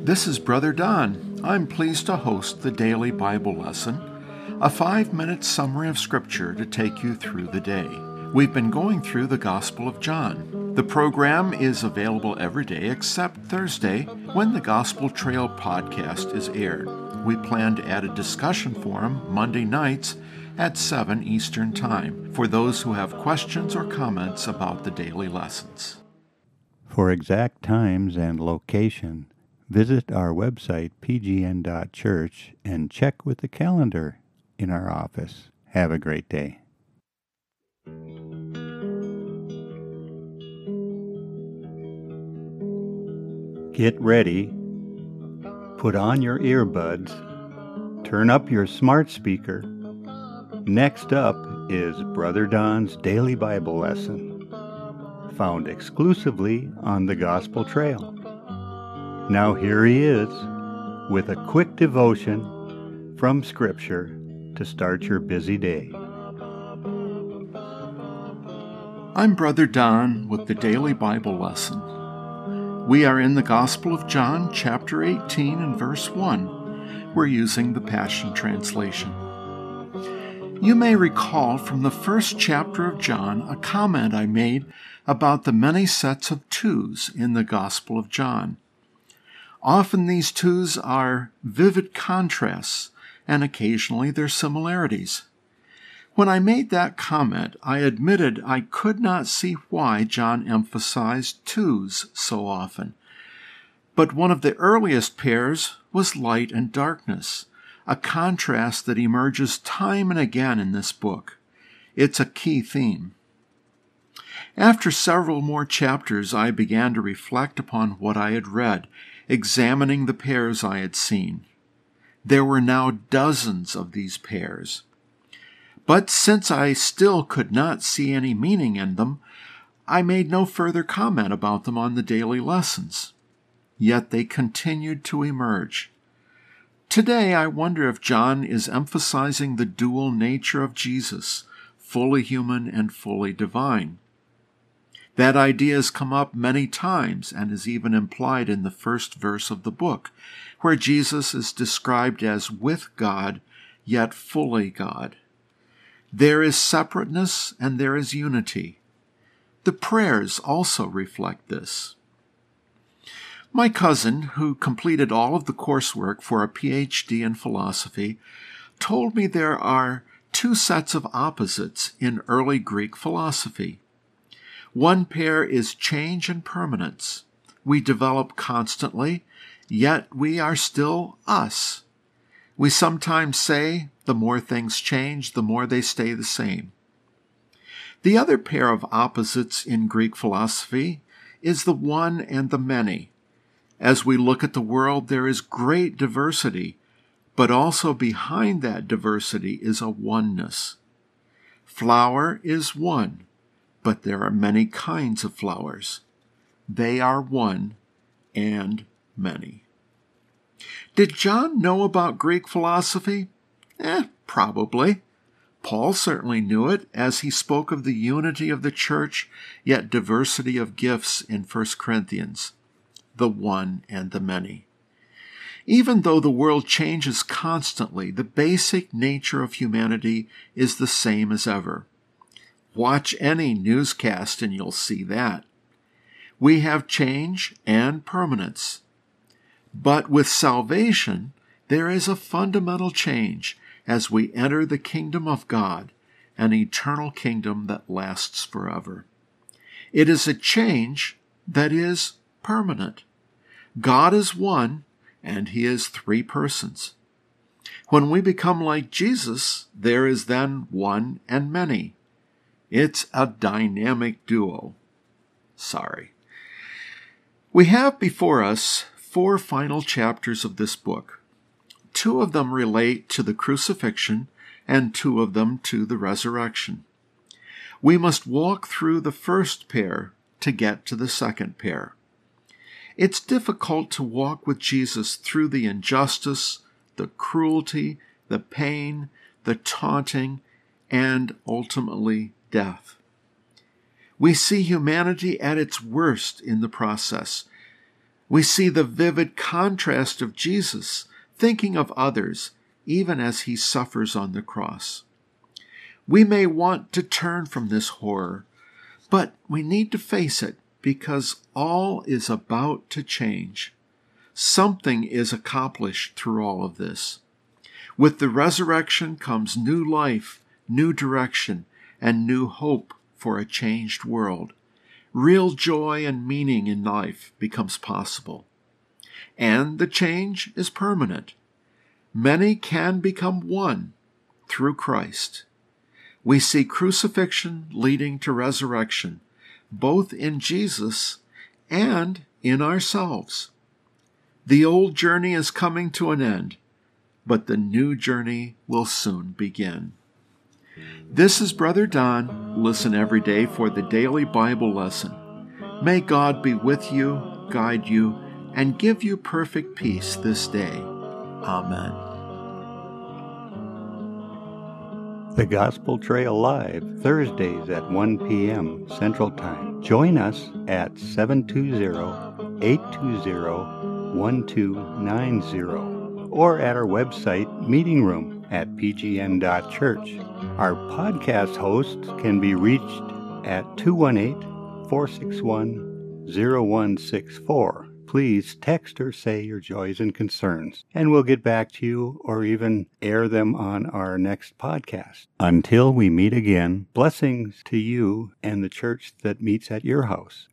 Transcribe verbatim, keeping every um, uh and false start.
This is Brother Don. I'm pleased to host the Daily Bible Lesson, a five-minute summary of Scripture to take you through the day. We've been going through the Gospel of John. The program is available every day except Thursday, when the Gospel Trail podcast is aired. We plan to add a discussion forum Monday nights at seven Eastern Time for those who have questions or comments about the daily lessons. For exact times and location, visit our website p g n dot church and check with the calendar in our office. Have a great day. Get ready, put on your earbuds, turn up your smart speaker. Next up is Brother Don's Daily Bible Lesson, found exclusively on the Gospel Trail. Now here he is, with a quick devotion from Scripture to start your busy day. I'm Brother Don with the Daily Bible Lesson. We are in the Gospel of John, chapter eighteen and verse one. We're using the Passion Translation. You may recall from the first chapter of John a comment I made about the many sets of twos in the Gospel of John. Often these twos are vivid contrasts, and occasionally they're similarities. When I made that comment, I admitted I could not see why John emphasized twos so often. But one of the earliest pairs was light and darkness, a contrast that emerges time and again in this book. It's a key theme. After several more chapters, I began to reflect upon what I had read, examining the pairs I had seen. There were now dozens of these pairs. But since I still could not see any meaning in them, I made no further comment about them on the daily lessons. Yet they continued to emerge. Today, I wonder if John is emphasizing the dual nature of Jesus, fully human and fully divine. That idea has come up many times and is even implied in the first verse of the book, where Jesus is described as with God, yet fully God. There is separateness and there is unity. The prayers also reflect this. My cousin, who completed all of the coursework for a P H D in philosophy, told me there are two sets of opposites in early Greek philosophy. One pair is change and permanence. We develop constantly, yet we are still us. We sometimes say the more things change, the more they stay the same. The other pair of opposites in Greek philosophy is the one and the many. As we look at the world, there is great diversity, but also behind that diversity is a oneness. Flower is one, but there are many kinds of flowers. They are one and many. Did John know about Greek philosophy? Eh, probably. Paul certainly knew it, as he spoke of the unity of the church, yet diversity of gifts in First Corinthians. The one and the many. Even though the world changes constantly, the basic nature of humanity is the same as ever. Watch any newscast and you'll see that. We have change and permanence. But with salvation, there is a fundamental change as we enter the kingdom of God, an eternal kingdom that lasts forever. It is a change that is permanent. God is one, and he is three persons. When we become like Jesus, there is then one and many. It's a dynamic duo. Sorry. We have before us four final chapters of this book. Two of them relate to the crucifixion, and two of them to the resurrection. We must walk through the first pair to get to the second pair. It's difficult to walk with Jesus through the injustice, the cruelty, the pain, the taunting, and ultimately death. We see humanity at its worst in the process. We see the vivid contrast of Jesus thinking of others even as he suffers on the cross. We may want to turn from this horror, but we need to face it because all is about to change. Something is accomplished through all of this. With the resurrection comes new life, new direction, and new hope for a changed world. Real joy and meaning in life becomes possible. And the change is permanent. Many can become one through Christ. We see crucifixion leading to resurrection, both in Jesus and in ourselves. The old journey is coming to an end, but the new journey will soon begin. This is Brother Don. Listen every day for the daily Bible lesson. May God be with you, guide you, and give you perfect peace this day. Amen. The Gospel Trail Live, Thursdays at one p.m. Central Time. Join us at seven two zero, eight two zero, one two nine zero or at our website, Meeting Room, at p g n dot church. Our podcast hosts can be reached at two one eight, four six one, zero one six four. Please text or say your joys and concerns, and we'll get back to you or even air them on our next podcast. Until we meet again, blessings to you and the church that meets at your house.